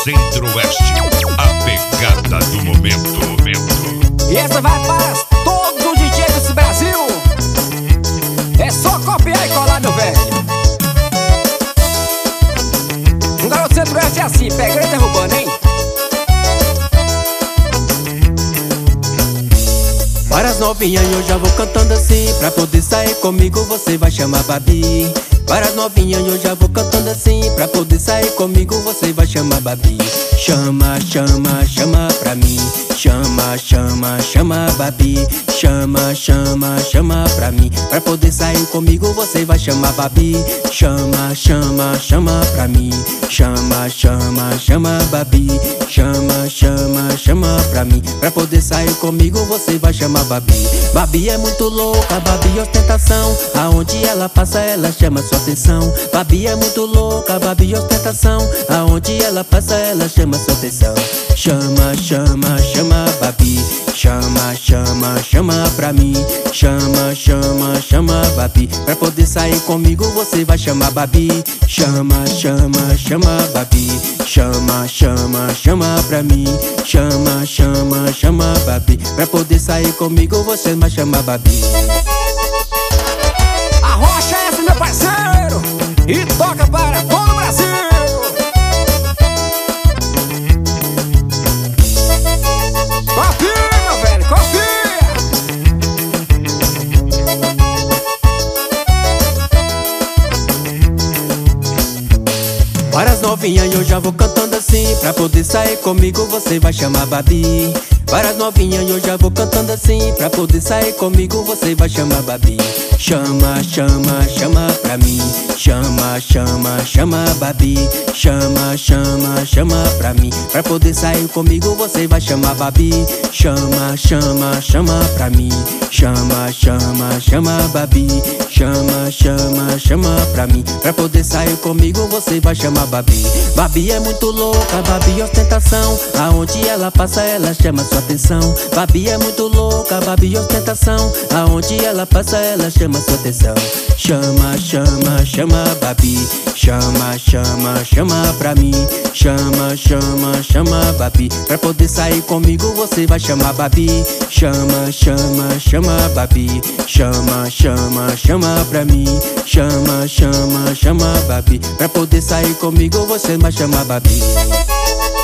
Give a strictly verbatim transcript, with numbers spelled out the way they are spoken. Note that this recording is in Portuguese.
Centro-Oeste, a pegada do momento, momento. E essa vai para todos os D Js desse Brasil. É só copiar e colar, meu velho. Um garoto Centro-Oeste é assim, pegando e derrubando, hein? Para as novinhas eu já vou cantando assim. Pra poder sair comigo você vai chamar Babi. Para as novinhas eu já vou cantando assim. Pra poder sair comigo você vai chamar Babi. Chama, chama, chama pra mim. Chama, chama, chama Babi. Chama, chama, chama pra mim. Pra poder sair comigo você vai chamar Babi. Chama, chama, chama pra mim. Chama, chama, chama Babi. Chama, chama, chama pra mim. Pra poder sair comigo você vai chamar Babi. Babi é muito louca, Babi ostentação. Aonde ela passa ela chama sua atenção. Babi é muito louca, Babi ostentação. Aonde ela passa ela chama sua atenção. Chama, chama, chama Babi. Chama, chama, chama pra mim. Chama, chama, chama Babi. Pra poder sair comigo você vai chamar Babi. Chama, chama, chama Babi. Chama, chama, chama pra mim. Chama, chama, chama Babi. Pra poder sair comigo você vai chamar Babi. A rocha é essa, meu parceiro, e toca para todo o Brasil. Confia, meu velho, confia. Para as novinhas eu já vou cantando assim. Pra poder sair comigo você vai chamar Babi. Para as novinhas eu já vou cantando assim. Pra poder sair comigo você vai chamar Babi. Chama, chama, chama pra mim. Chama, chama, chama Babi. Chama, chama, chama pra mim. Pra poder sair comigo você vai chamar Babi. Chama, chama, chama pra mim. Chama, chama, chama Babi. Chama, chama, chama pra mim. Pra poder sair comigo você vai chamar Babi. Babi é muito louca, Babi ostentação. Aonde ela passa ela chama sua atenção. Babi é muito louca, Babi ostentação. Aonde ela passa ela chama sua atenção. Chama, chama, chama Babi. Chama, chama, chama pra mim. Chama, chama, chama Babi. Pra poder sair comigo você vai chamar Babi. Chama, chama, chama Babi. Chama, chama, chama pra mim. Chama, chama, chama Babi. Pra poder sair comigo você vai chamar Babi.